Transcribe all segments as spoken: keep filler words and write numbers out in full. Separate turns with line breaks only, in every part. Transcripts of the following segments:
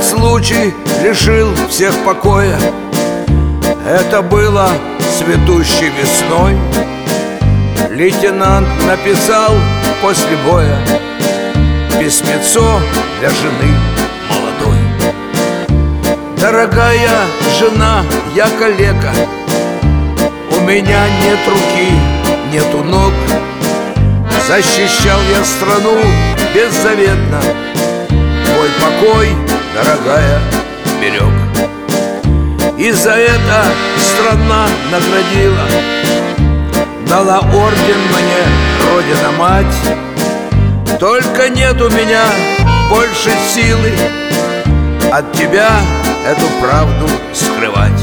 случай лишил всех покоя. Это было цветущей весной. Лейтенант написал после боя письмецо для жены молодой. Дорогая жена, я калека, у меня нет руки, нету ног. Защищал я страну беззаветно, твой покой, дорогая, берег. И за это страна наградила, дала орден мне Родина-мать. Только нет у меня больше силы от тебя эту правду скрывать.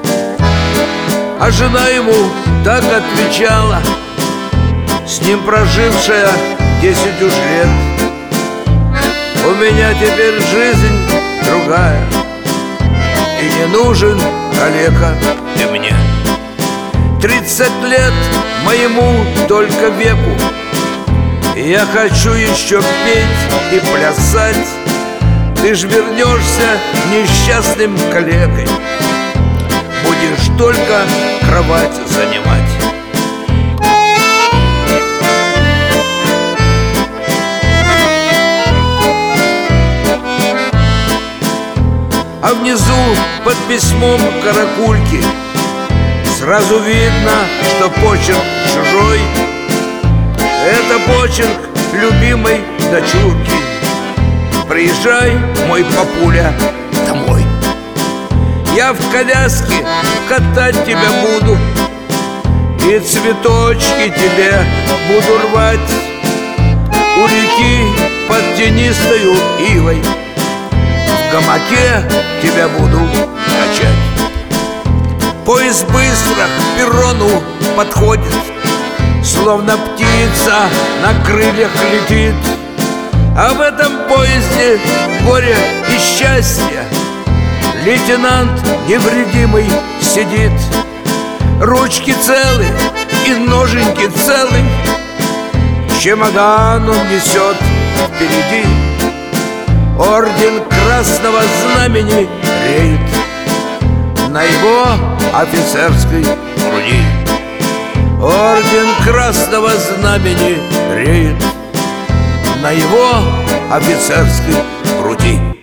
А жена ему так отвечала, с ним прожившая десять уж лет: у меня теперь жизнь другая, и не нужен калека ты мне. Тридцать лет моему только веку, и я хочу еще петь и плясать. Ты ж вернешься несчастным калекой, будешь только кровать занимать. А внизу под письмом каракульки сразу видно, что почерк чужой. Это почерк любимой дочурки. Приезжай, мой папуля, домой. Я в коляске катать тебя буду, и цветочки тебе буду рвать. У реки под тенистою ивой в гамаке тебя буду качать. Поезд быстро к перрону подходит, словно птица на крыльях летит. А в этом поезде горе и счастье, лейтенант невредимый сидит. Ручки целы и ноженьки целы, чемодан он несет впереди. Орден Красного Знамени реет на его офицерской груди. Орден Красного Знамени реет на его офицерской груди.